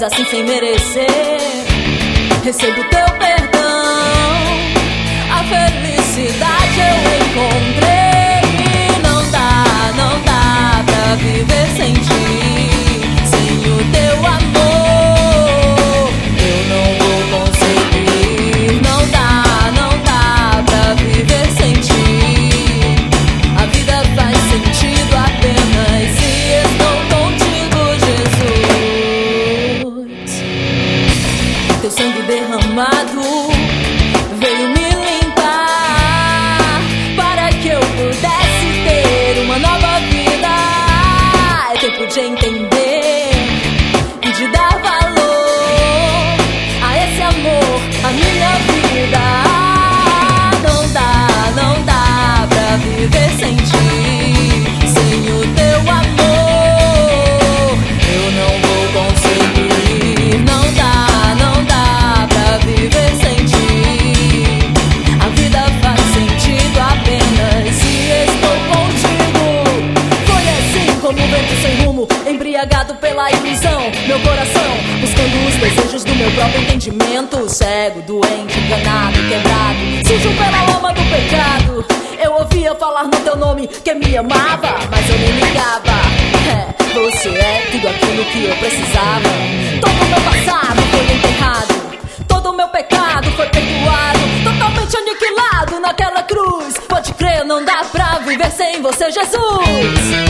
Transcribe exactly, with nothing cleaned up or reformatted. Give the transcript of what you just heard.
assim sem merecer. Recebo teu perdão, a felicidade eu encontrei. E não dá, não dá pra viver sem ti, sem o teu amor. Eu não vou conseguir. Não dá, não dá pra viver sem ti. A vida faz sentido apenas se estou contigo, Jesus. Teu sangue derramado veio me limpar para que eu pudesse ter uma nova vida. É tempo de entender e de dar valor a esse amor, a minha vida. Não dá, não dá pra viver sem ti, sem o teu amor. Eu não vou conseguir. Não dá, não dá pra viver sem ti. A vida faz sentido apenas se estou contigo. Foi assim como o vento sem rumo, embriagado pela ilusão. Meu coração buscando os desejos do meu próprio entendimento. Cego, doente, enganado, quebrado, sujo pela lama do pecado. Eu ouvia falar no teu nome que me amava, mas eu nem ligava. É, você é tudo aquilo que eu precisava. Todo o meu passado foi enterrado, todo o meu pecado foi perdoado, totalmente aniquilado naquela cruz. Pode crer, não dá pra viver sem você, Jesus.